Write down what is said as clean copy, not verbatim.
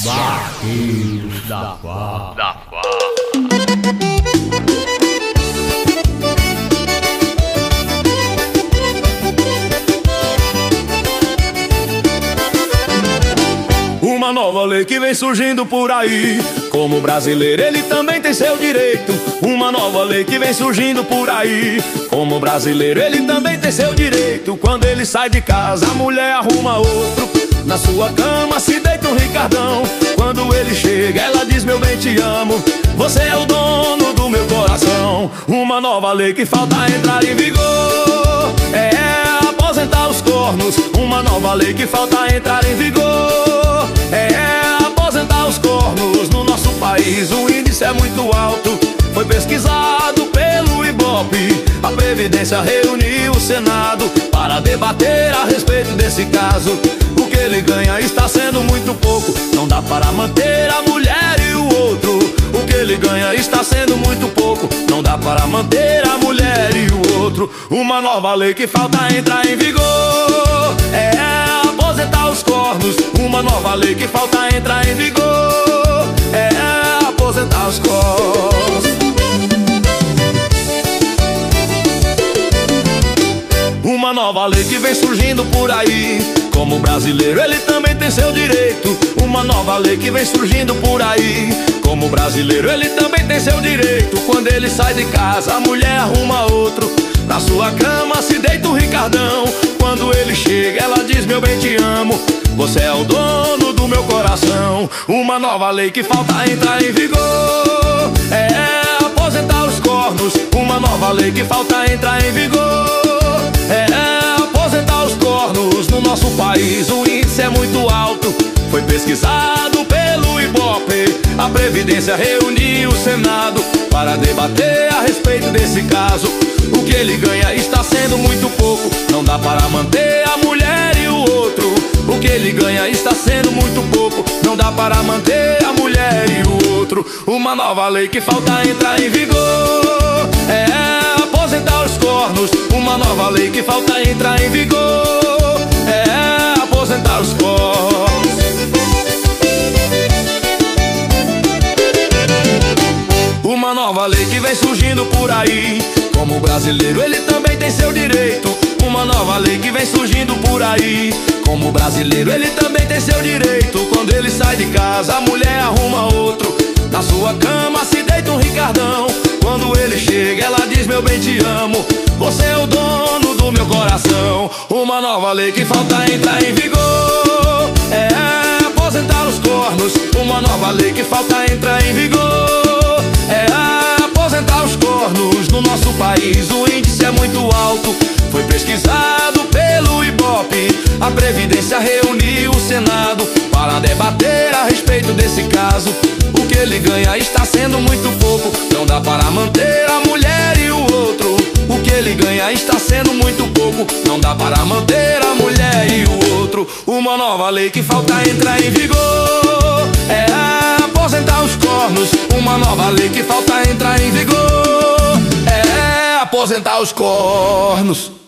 Vaqueiros da Farra. Uma nova lei que vem surgindo por aí. Como brasileiro ele também tem seu direito. Uma nova lei que vem surgindo por aí. Como brasileiro ele também tem seu direito. Quando ele sai de casa a mulher arruma outro. Na sua cama se deita um Ricardão. Quando ele chega ela diz: meu bem, te amo, você é o dono do meu coração. Uma nova lei que falta entrar em vigor é aposentar os cornos. Uma nova lei que falta entrar em vigor é aposentar os cornos. No nosso país o índice é muito alto. Foi pesquisado pelo Ibope. A Previdência reuniu o Senado para debater a respeito desse caso. O que ele ganha está sendo muito pouco. Não dá para manter a mulher e o outro. O que ele ganha está sendo muito pouco. Não dá para manter a mulher e o outro. Uma nova lei que falta entrar em vigor é aposentar os cornos. Uma nova lei que falta entrar em vigor é aposentar os cornos. Uma nova lei que vem surgindo por aí. Como brasileiro ele também tem seu direito. Uma nova lei que vem surgindo por aí. Como brasileiro ele também tem seu direito. Quando ele sai de casa a mulher arruma outro. Na sua cama se deita um Ricardão. Quando ele chega ela diz: meu bem, te amo, você é o dono do meu coração. Uma nova lei que falta entrar em vigor é aposentar os cornos. Uma nova lei que falta entrar em vigor é aposentar os cornos. No nosso país o índice é muito alto. Foi pesquisado pelo Ibope. A Previdência reuniu o Senado para debater a respeito desse caso. O que ele ganha está sendo muito pouco. Não dá para manter a mulher e o outro. O que ele ganha está sendo muito pouco. Não dá para manter a mulher e o outro. Uma nova lei que falta entrar em vigor é aposentar os cornos. Uma nova lei que falta entrar em vigor é aposentar os cornos. Uma nova lei que vem surgindo por aí. Como brasileiro ele também tem seu direito. Uma nova lei que vem surgindo por aí. Como brasileiro ele também tem seu direito. Quando ele sai de casa a mulher arruma outro. Na sua cama se deita um Ricardão. Quando ele chega ela diz: meu bem, te amo, você é o dono do meu coração. Uma nova lei que falta entrar em vigor é aposentar os cornos. Uma nova lei que falta entrar em vigor é aposentar os cornos. No nosso país o índice é muito alto. Foi pesquisado pelo Ibope. A Previdência reuniu o Senado para debater a respeito desse caso. O que ele ganha está sendo muito pouco. Não dá para manter a mulher e o outro. O que ele ganha está sendo muito pouco. Não dá para manter a mulher e o outro. Uma nova lei que falta entrar em vigor é aposentar os cornos. Uma nova lei que falta entrar em vigor é aposentar os cornos.